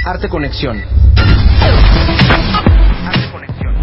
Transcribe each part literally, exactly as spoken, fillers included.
Arte Conexión. Arte Conexión.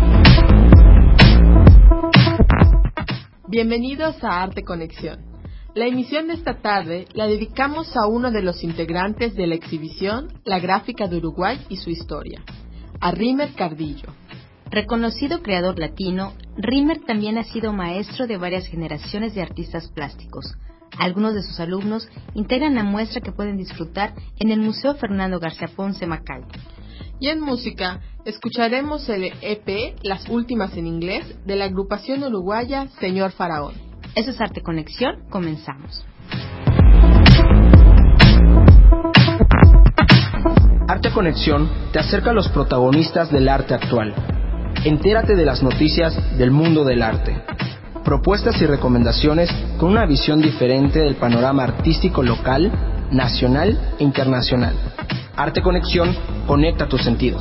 Bienvenidos a Arte Conexión. La emisión de esta tarde la dedicamos a uno de los integrantes de la exhibición La Gráfica de Uruguay y su historia, a Rímer Cardillo. Reconocido creador latino, Rímer también ha sido maestro de varias generaciones de artistas plásticos. Algunos de sus alumnos integran la muestra que pueden disfrutar en el Museo Fernando García Ponce Macay. Y en música, escucharemos el E P Las Últimas en Inglés de la agrupación uruguaya Señor Faraón. Eso es Arte Conexión, comenzamos. Arte Conexión te acerca a los protagonistas del arte actual. Entérate de las noticias del mundo del arte. Propuestas y recomendaciones con una visión diferente del panorama artístico local, nacional e internacional. Arte Conexión conecta tus sentidos.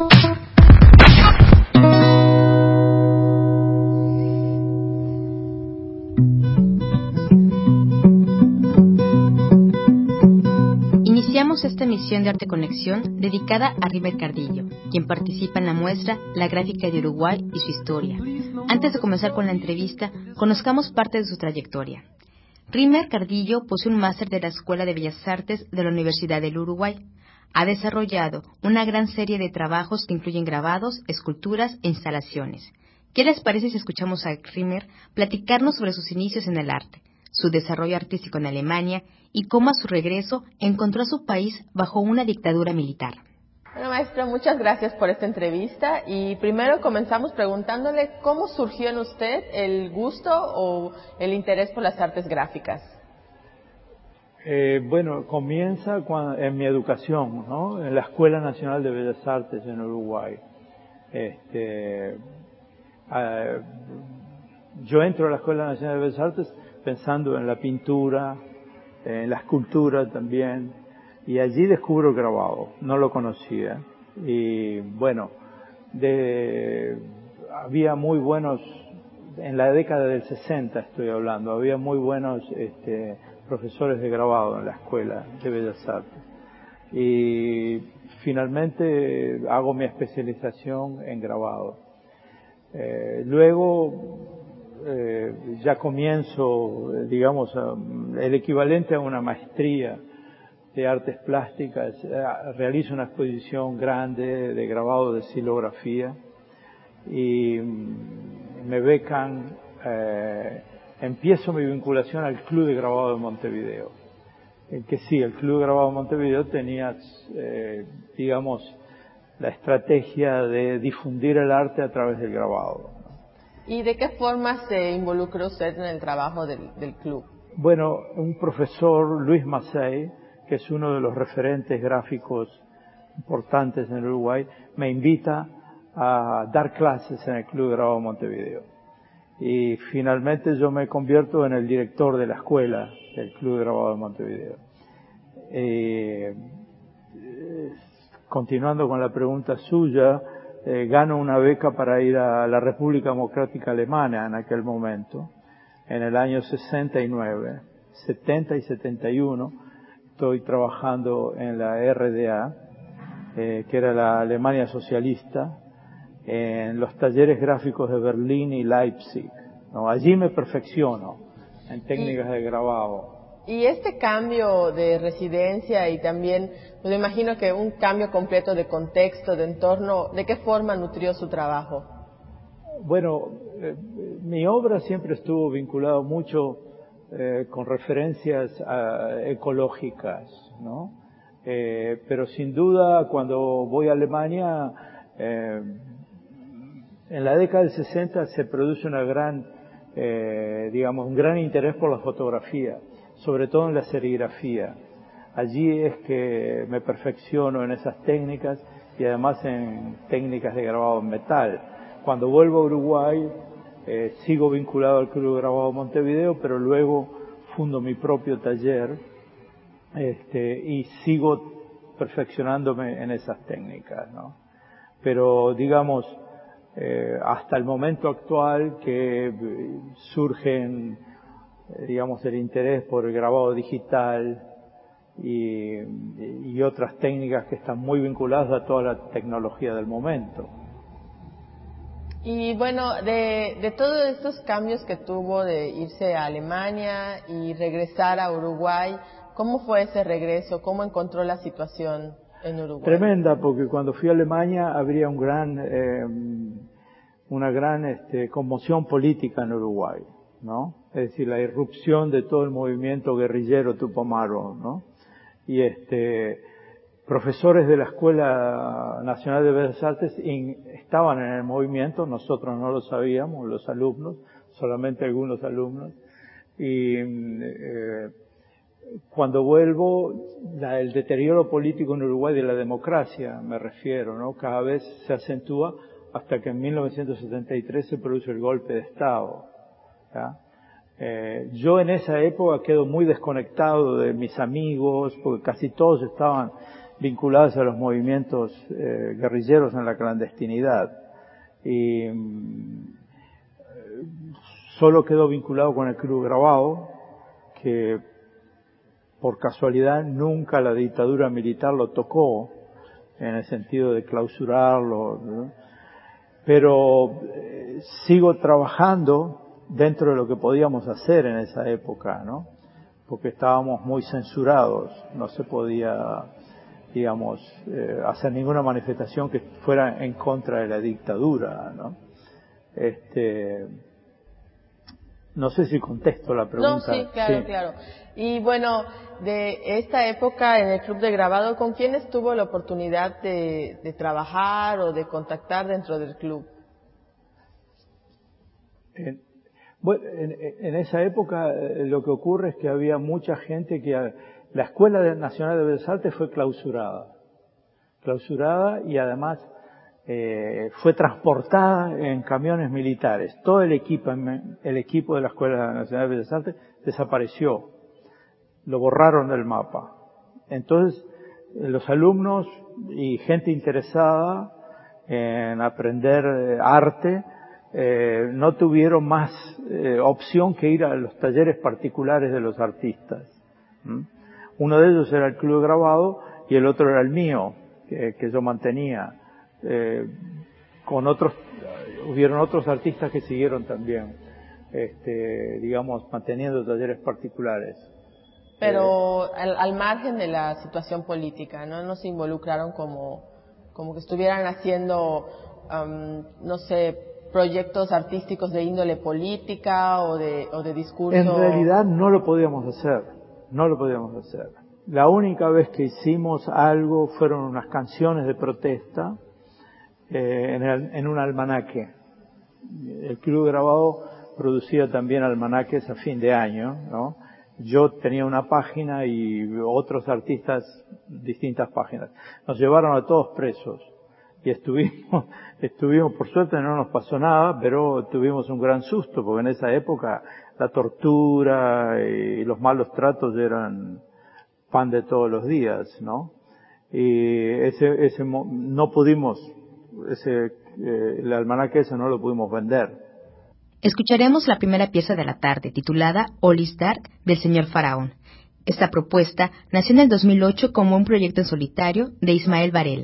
Iniciamos esta emisión de Arte Conexión dedicada a Rímer Cardillo, quien participa en la muestra La Gráfica de Uruguay y su historia. Antes de comenzar con la entrevista, conozcamos parte de su trayectoria. Rímer Cardillo posee un máster de la Escuela de Bellas Artes de la Universidad del Uruguay. Ha desarrollado una gran serie de trabajos que incluyen grabados, esculturas e instalaciones. ¿Qué les parece si escuchamos a Rímer platicarnos sobre sus inicios en el arte, su desarrollo artístico en Alemania y cómo a su regreso encontró a su país bajo una dictadura militar? Bueno, maestro, muchas gracias por esta entrevista y primero comenzamos preguntándole cómo surgió en usted el gusto o el interés por las artes gráficas. Eh, bueno, comienza cuando, en mi educación, ¿no? En la Escuela Nacional de Bellas Artes en Uruguay. Este, eh, yo entro a la Escuela Nacional de Bellas Artes pensando en la pintura, en la escultura también, y allí descubro el grabado, no lo conocía. Y bueno, de, había muy buenos, en la década del sesenta estoy hablando, había muy buenos este, profesores de grabado en la Escuela de Bellas Artes. Y finalmente hago mi especialización en grabado. Eh, luego eh, ya comienzo, digamos, el equivalente a una maestría de artes plásticas. Realizo una exposición grande de grabado de xilografía y me becan, eh, empiezo mi vinculación al Club de Grabado de Montevideo. El que sí, el Club de Grabado de Montevideo tenía, eh, digamos, la estrategia de difundir el arte a través del grabado. ¿Y de qué forma se involucró usted en el trabajo del, del club? Bueno, un profesor, Luis Macei, que es uno de los referentes gráficos importantes en Uruguay, me invita a dar clases en el Club de Grabado Montevideo. Y finalmente yo me convierto en el director de la escuela del Club de Grabado de Montevideo. Eh, continuando con la pregunta suya, eh, gano una beca para ir a la República Democrática Alemana en aquel momento, en el año sesenta y nueve, setenta y setenta y uno. Estoy trabajando en la R D A, eh, que era la Alemania socialista, en los talleres gráficos de Berlín y Leipzig, ¿no? Allí me perfecciono en técnicas y, de grabado. Y este cambio de residencia y también, me imagino que un cambio completo de contexto, de entorno, ¿de qué forma nutrió su trabajo? Bueno, eh, mi obra siempre estuvo vinculada mucho eh, con referencias uh, ecológicas, ¿no? Eh, pero sin duda, cuando voy a Alemania, eh, en la década del sesenta se produce una gran, eh, digamos, un gran interés por la fotografía, sobre todo en la serigrafía. Allí es que me perfecciono en esas técnicas y además en técnicas de grabado en metal. Cuando vuelvo a Uruguay, eh, sigo vinculado al Club de Grabado Montevideo, pero luego fundo mi propio taller este, y sigo perfeccionándome en esas técnicas, ¿no? Pero digamos, Eh, hasta el momento actual que surgen, eh, digamos, el interés por el grabado digital, y, y otras técnicas que están muy vinculadas a toda la tecnología del momento. Y bueno, de, de todos estos cambios que tuvo de irse a Alemania y regresar a Uruguay, ¿cómo fue ese regreso? ¿Cómo encontró la situación en Uruguay? Tremenda, porque cuando fui a Alemania habría un gran, eh, una gran este, conmoción política en Uruguay, ¿no? Es decir, la irrupción de todo el movimiento guerrillero tupamaro, ¿no? Y este, profesores de la Escuela Nacional de Bellas Artes in, estaban en el movimiento, nosotros no lo sabíamos, los alumnos, solamente algunos alumnos, y eh, cuando vuelvo, la, el deterioro político en Uruguay de la democracia, me refiero, ¿no? Cada vez se acentúa hasta que en mil novecientos setenta y tres se produce el golpe de Estado, ¿ya? Eh, yo en esa época quedo muy desconectado de mis amigos, porque casi todos estaban vinculados a los movimientos eh, guerrilleros en la clandestinidad. Y mm, solo quedó vinculado con el Club Grabado, que por casualidad nunca la dictadura militar lo tocó, en el sentido de clausurarlo, ¿no? Pero eh, sigo trabajando dentro de lo que podíamos hacer en esa época, ¿no? Porque estábamos muy censurados, no se podía, digamos, eh, hacer ninguna manifestación que fuera en contra de la dictadura, ¿no? Este, no sé si contesto la pregunta. No, sí, claro, sí. claro. Y bueno, de esta época en el Club de Grabado, ¿con quiénes tuvo la oportunidad de, de trabajar o de contactar dentro del club? En, bueno, en, en esa época eh, lo que ocurre es que había mucha gente que... La Escuela Nacional de Bellas Artes fue clausurada. Clausurada y además eh, fue transportada en camiones militares. Todo el equipo, el equipo de la Escuela Nacional de Bellas Artes desapareció. Lo borraron del mapa. Entonces, los alumnos y gente interesada en aprender arte eh, no tuvieron más eh, opción que ir a los talleres particulares de los artistas. ¿Mm? Uno de ellos era el Club de Grabado y el otro era el mío, que, que yo mantenía. Eh, con otros, hubieron otros artistas que siguieron también, este, digamos, manteniendo talleres particulares. Pero al, al margen de la situación política, ¿no? No se involucraron como, como que estuvieran haciendo, um, no sé, proyectos artísticos de índole política o de, o de discurso. En realidad no lo podíamos hacer, no lo podíamos hacer. La única vez que hicimos algo fueron unas canciones de protesta eh, en, el, en un almanaque. El Club Grabado producía también almanaques a fin de año, ¿no? Yo tenía una página y otros artistas distintas páginas. Nos llevaron a todos presos y estuvimos, estuvimos, por suerte no nos pasó nada, pero tuvimos un gran susto porque en esa época la tortura y los malos tratos eran pan de todos los días, ¿no? Y ese, ese no pudimos, ese, eh, el almanaque ese no lo pudimos vender. Escucharemos la primera pieza de la tarde, titulada All is Dark, del señor Faraón. Esta propuesta nació en el dos mil ocho como un proyecto en solitario de Ismael Varela.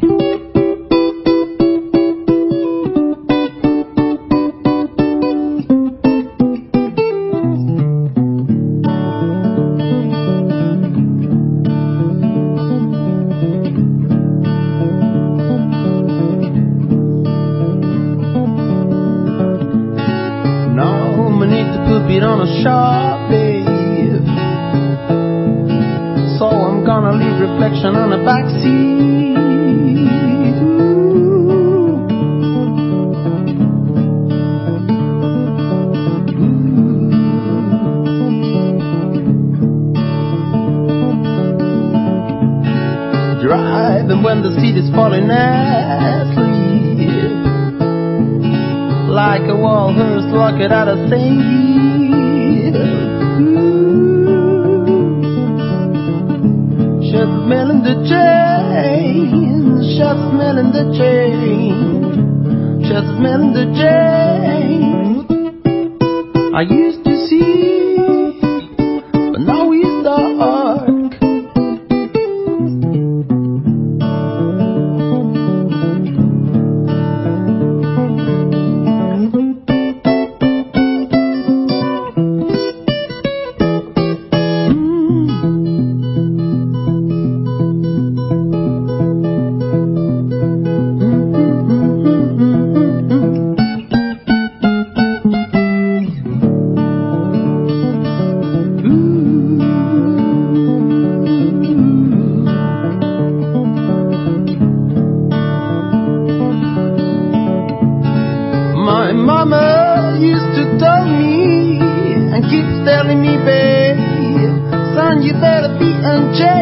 On the back seat, ooh. Ooh. Driving when the seat is falling asleep, like a walrus locked out of sea. Just smelling the chain, just smelling the chain, just smelling the chain. I used to see, but now it's dark.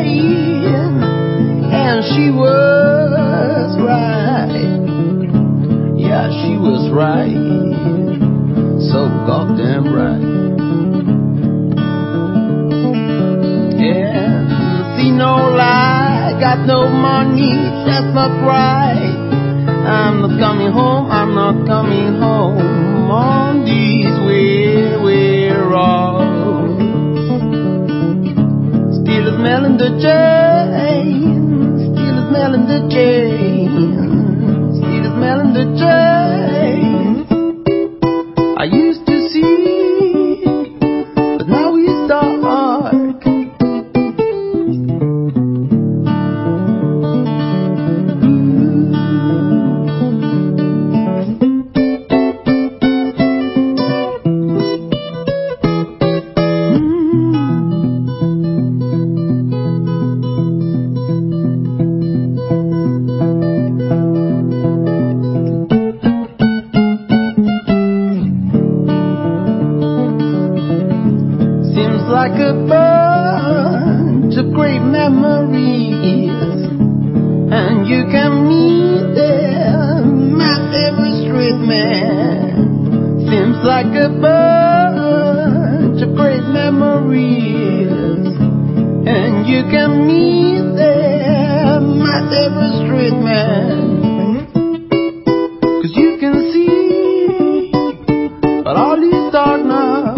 and she was right. Yeah, she was right, so goddamn right. Yeah, see no lie, got no money, that's not right. I'm not coming home, I'm not coming home on these way road. Still smelling the chain, still smelling the chain, still smelling the chain. I used to see, but now it's dark. Like a bunch of great memories, and you can meet them at every street man. Seems like a bunch of great memories, and you can meet them at every street man. 'Cause you can see, but all is dark now.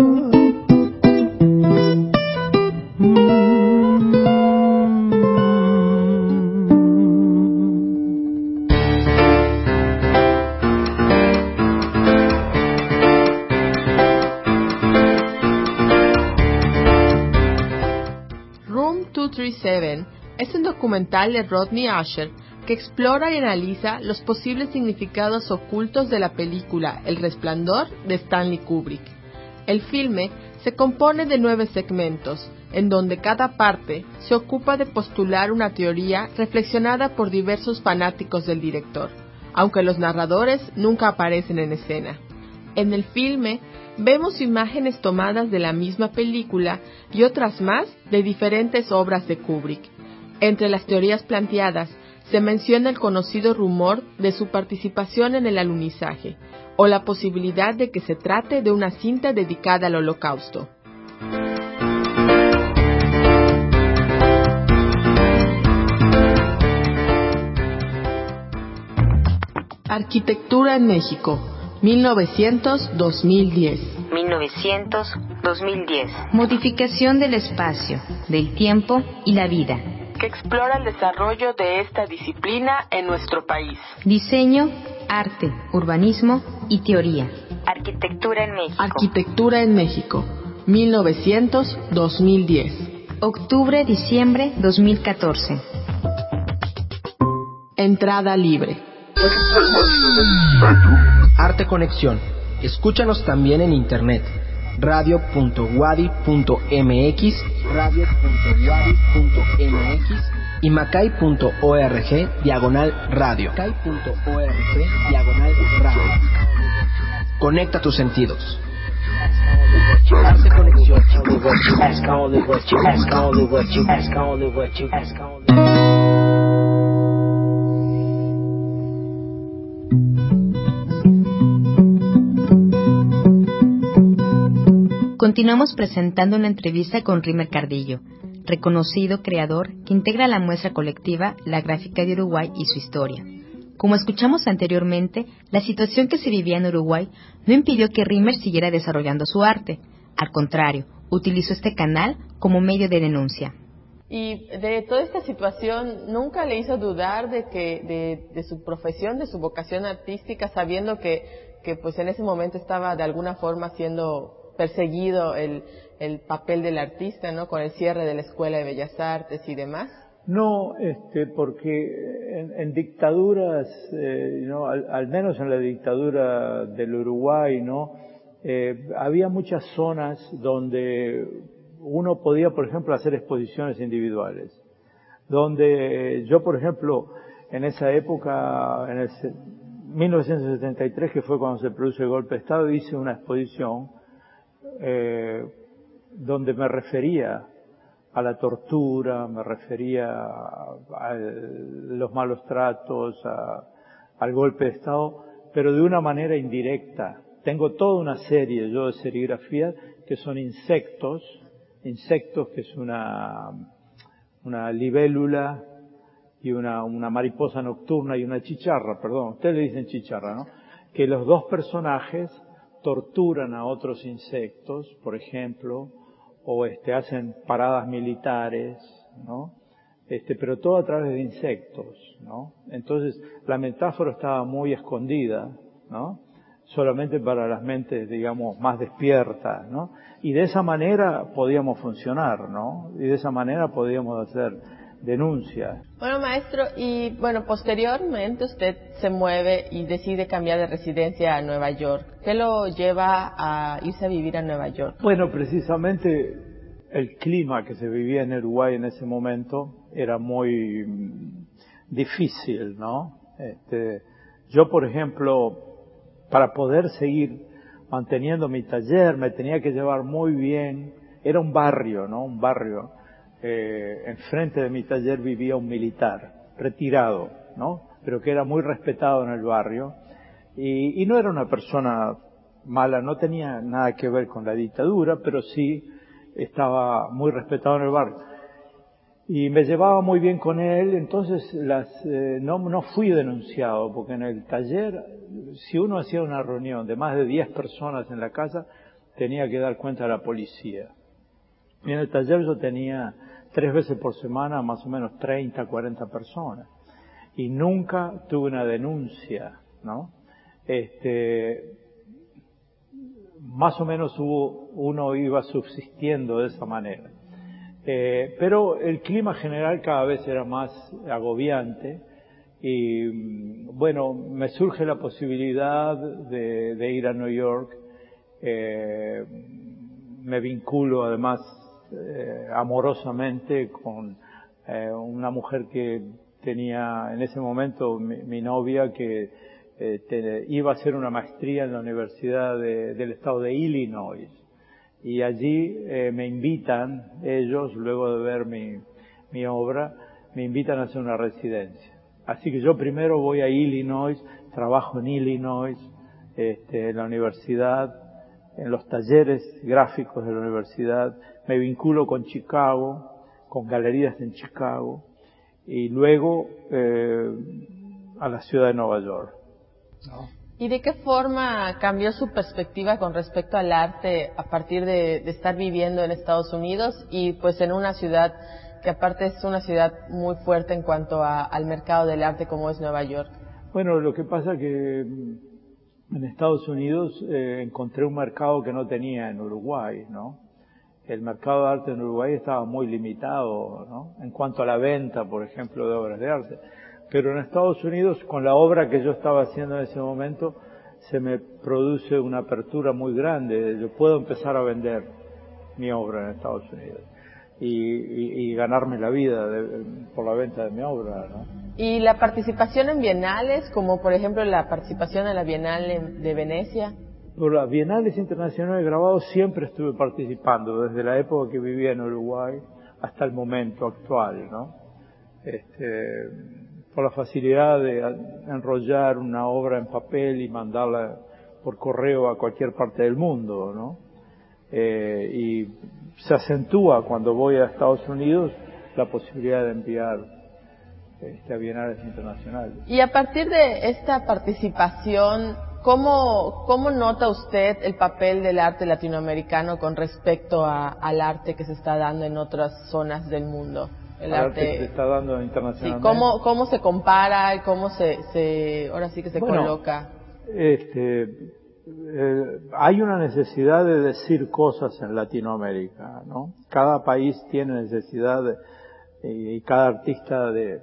Es un documental de Rodney Asher que explora y analiza los posibles significados ocultos de la película El Resplandor de Stanley Kubrick. El filme se compone de nueve segmentos, en donde cada parte se ocupa de postular una teoría reflexionada por diversos fanáticos del director, aunque los narradores nunca aparecen en escena. En el filme vemos imágenes tomadas de la misma película y otras más de diferentes obras de Kubrick. Entre las teorías planteadas se menciona el conocido rumor de su participación en el alunizaje, o la posibilidad de que se trate de una cinta dedicada al Holocausto. Arquitectura en México, mil novecientos a dos mil diez. mil novecientos a dos mil diez. Modificación del espacio, del tiempo y la vida, que explora el desarrollo de esta disciplina en nuestro país. Diseño, arte, urbanismo y teoría. Arquitectura en México. Arquitectura en México, mil novecientos a dos mil diez. Octubre-diciembre dos mil catorce. Entrada libre. Arte Conexión. Escúchanos también en internet. radio punto wadi punto mx, radio punto wadi punto mx y macay punto org diagonal radio. macay punto org diagonal radio. Conecta tus sentidos. Arte Conexión. Continuamos presentando una entrevista con Rimer Cardillo, reconocido creador que integra la muestra colectiva La Gráfica de Uruguay y su historia. Como escuchamos anteriormente, la situación que se vivía en Uruguay no impidió que Rimer siguiera desarrollando su arte. Al contrario, utilizó este canal como medio de denuncia. Y de toda esta situación, ¿nunca le hizo dudar de que de, de su profesión, de su vocación artística, sabiendo que, que pues en ese momento estaba de alguna forma siendo perseguido el, el papel del artista, ¿no? Con el cierre de la Escuela de Bellas Artes y demás? No, este, porque en, en dictaduras, eh, ¿no? al, al menos en la dictadura del Uruguay, ¿no? Eh, había muchas zonas donde uno podía, por ejemplo, hacer exposiciones individuales. Donde yo, por ejemplo, en esa época, en el mil novecientos setenta y tres, que fue cuando se produce el golpe de Estado, hice una exposición Eh, donde me refería a la tortura, me refería a, a los malos tratos, a, al golpe de Estado, pero de una manera indirecta. Tengo toda una serie yo de serigrafías que son insectos, insectos que es una, una libélula y una, una mariposa nocturna y una chicharra, perdón, ustedes le dicen chicharra, ¿no? Que los dos personajes torturan a otros insectos, por ejemplo, o este, hacen paradas militares, ¿no? Este, pero todo a través de insectos, ¿no? Entonces, la metáfora estaba muy escondida, ¿no? Solamente para las mentes, digamos, más despiertas, ¿no? Y de esa manera podíamos funcionar, ¿no? Y de esa manera podíamos hacer denuncias. Bueno, maestro, y bueno, posteriormente usted se mueve y decide cambiar de residencia a Nueva York. ¿Qué lo lleva a irse a vivir a Nueva York? Bueno, precisamente el clima que se vivía en Uruguay en ese momento era muy mm, difícil, ¿no? Este, yo, por ejemplo, para poder seguir manteniendo mi taller, me tenía que llevar muy bien. Era un barrio, ¿no? Un barrio. Eh, enfrente de mi taller vivía un militar, retirado, ¿no? Pero que era muy respetado en el barrio. Y, y no era una persona mala, no tenía nada que ver con la dictadura, pero sí estaba muy respetado en el barrio. Y me llevaba muy bien con él, entonces las, eh, no, no fui denunciado, porque en el taller, si uno hacía una reunión de más de diez personas en la casa, tenía que dar cuenta a la policía. Y en el taller yo tenía tres veces por semana más o menos treinta, cuarenta personas. Y nunca tuve una denuncia, ¿no? Este, más o menos hubo, uno iba subsistiendo de esa manera. Eh, pero el clima general cada vez era más agobiante y bueno, me surge la posibilidad de, de ir a New York. Eh, me vinculo además eh, amorosamente con eh, una mujer que tenía en ese momento mi, mi novia que eh, te, iba a hacer una maestría en la Universidad de, del estado de Illinois. Y allí eh, me invitan, ellos, luego de ver mi, mi obra, me invitan a hacer una residencia. Así que yo primero voy a Illinois, trabajo en Illinois, este, en la universidad, en los talleres gráficos de la universidad, me vinculo con Chicago, con galerías en Chicago, y luego eh, a la ciudad de Nueva York, ¿no? ¿Y de qué forma cambió su perspectiva con respecto al arte a partir de, de estar viviendo en Estados Unidos y pues en una ciudad que aparte es una ciudad muy fuerte en cuanto a, al mercado del arte como es Nueva York? Bueno, lo que pasa que en Estados Unidos eh, encontré un mercado que no tenía en Uruguay, ¿no? El mercado de arte en Uruguay estaba muy limitado, ¿no? En cuanto a la venta, por ejemplo, de obras de arte. Pero en Estados Unidos, con la obra que yo estaba haciendo en ese momento, se me produce una apertura muy grande. Yo puedo empezar a vender mi obra en Estados Unidos y, y, y ganarme la vida de, por la venta de mi obra, ¿no? ¿Y la participación en bienales, como por ejemplo la participación en la Bienal de Venecia? Por las bienales internacionales de grabado siempre estuve participando, desde la época que vivía en Uruguay hasta el momento actual, ¿no? Este... por la facilidad de enrollar una obra en papel y mandarla por correo a cualquier parte del mundo, ¿no? Eh, y se acentúa cuando voy a Estados Unidos la posibilidad de enviar este, a bienales internacionales. Y a partir de esta participación, ¿cómo, cómo nota usted el papel del arte latinoamericano con respecto a, al arte que se está dando en otras zonas del mundo? El arte, arte que se está dando internacionalmente. Sí, ¿cómo, cómo se compara y cómo se, se, ahora sí que se bueno, coloca? Este, eh, hay una necesidad de decir cosas en Latinoamérica, ¿no? Cada país tiene necesidad de, y cada artista de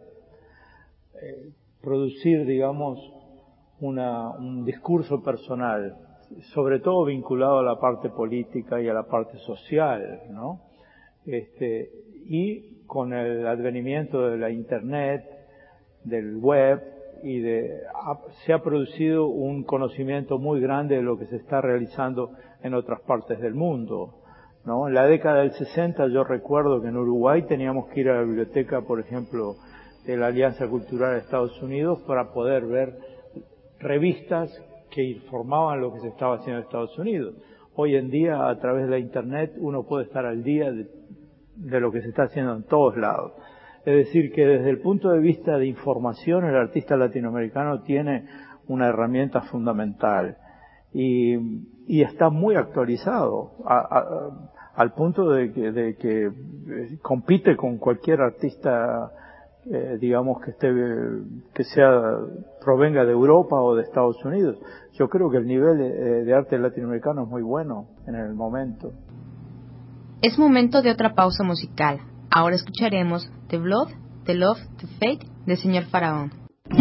eh, producir, digamos, una, un discurso personal, sobre todo vinculado a la parte política y a la parte social, ¿no? Este, y con el advenimiento de la Internet, del web, y de, se ha producido un conocimiento muy grande de lo que se está realizando en otras partes del mundo, ¿no? En la década del sesenta yo recuerdo que en Uruguay teníamos que ir a la biblioteca, por ejemplo, de la Alianza Cultural de Estados Unidos para poder ver revistas que informaban lo que se estaba haciendo en Estados Unidos. Hoy en día, a través de la Internet, uno puede estar al día de, de lo que se está haciendo en todos lados. Es decir, que desde el punto de vista de información, el artista latinoamericano tiene una herramienta fundamental y, y está muy actualizado a, a, al punto de que, de que compite con cualquier artista, eh, digamos, que esté, que sea, provenga de Europa o de Estados Unidos. Yo creo que el nivel de, de arte latinoamericano es muy bueno en el momento. Es momento de otra pausa musical. Ahora escucharemos The Blood, The Love, The Fate de Señor Faraón.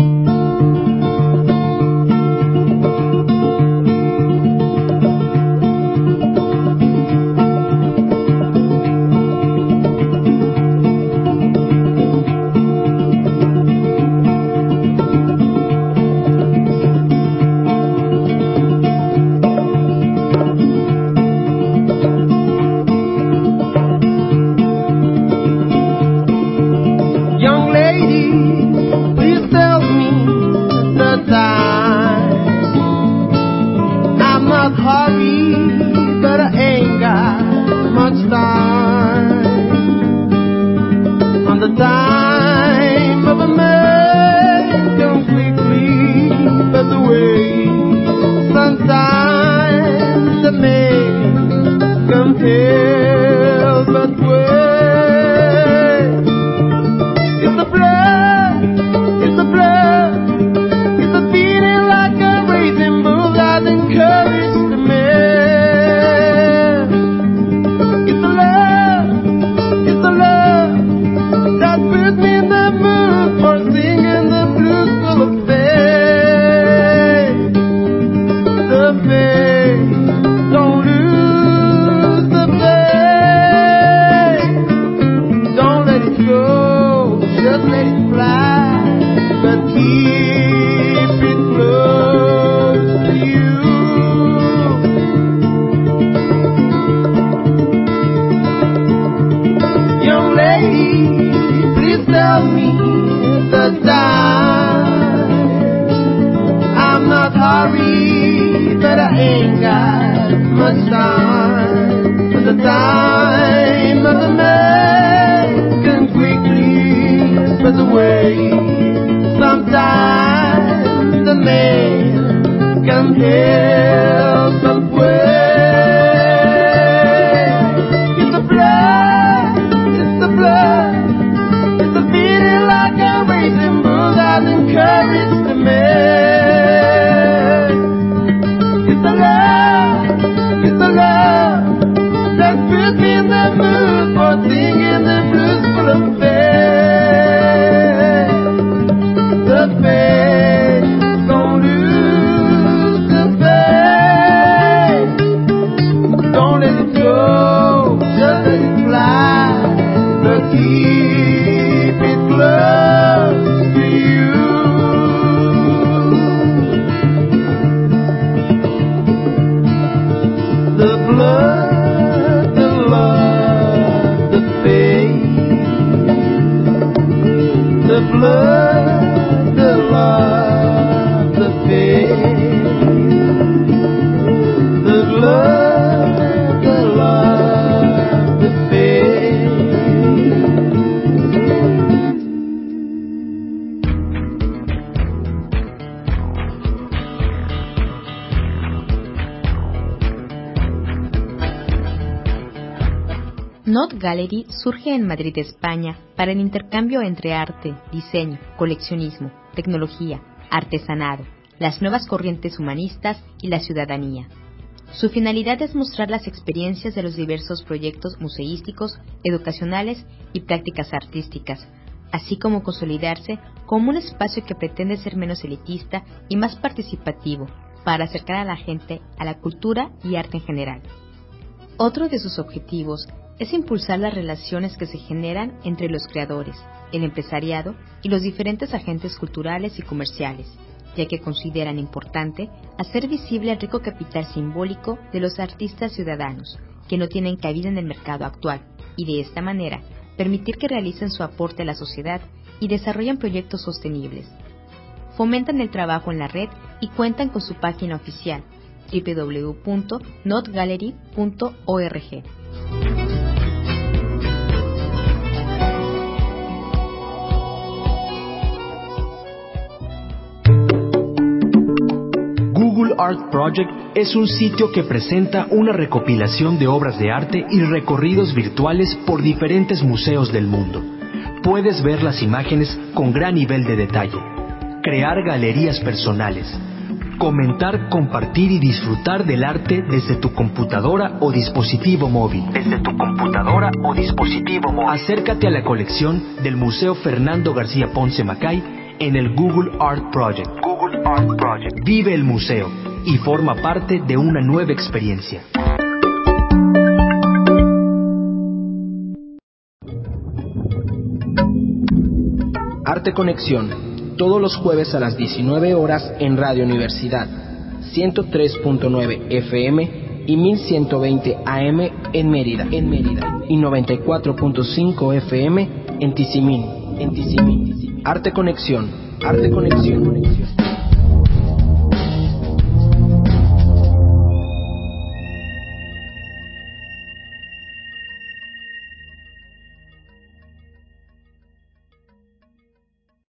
Not Gallery surge en Madrid, España, para el intercambio entre arte, diseño, coleccionismo, tecnología, artesanado, las nuevas corrientes humanistas y la ciudadanía. Su finalidad es mostrar las experiencias de los diversos proyectos museísticos, educacionales y prácticas artísticas, así como consolidarse como un espacio que pretende ser menos elitista y más participativo, para acercar a la gente a la cultura y arte en general. Otro de sus objetivos es impulsar las relaciones que se generan entre los creadores, el empresariado y los diferentes agentes culturales y comerciales, ya que consideran importante hacer visible el rico capital simbólico de los artistas ciudadanos, que no tienen cabida en el mercado actual y de esta manera permitir que realicen su aporte a la sociedad y desarrollen proyectos sostenibles. Fomentan el trabajo en la red y cuentan con su página oficial doble u doble u doble u punto not gallery punto org. Google Art Project es un sitio que presenta una recopilación de obras de arte y recorridos virtuales por diferentes museos del mundo. Puedes ver las imágenes con gran nivel de detalle, crear galerías personales, comentar, compartir y disfrutar del arte desde tu computadora o dispositivo móvil. Desde tu computadora o dispositivo móvil. Acércate a la colección del Museo Fernando García Ponce Macay en el Google Art Project. Google Art Project. Vive el museo y forma parte de una nueva experiencia. Arte Conexión, todos los jueves a las diecinueve horas en Radio Universidad, ciento tres punto nueve F M y mil ciento veinte A M en Mérida, en Mérida, y noventa y cuatro punto cinco F M en Tizimín, en Tizimín. Arte Conexión, Arte Conexión.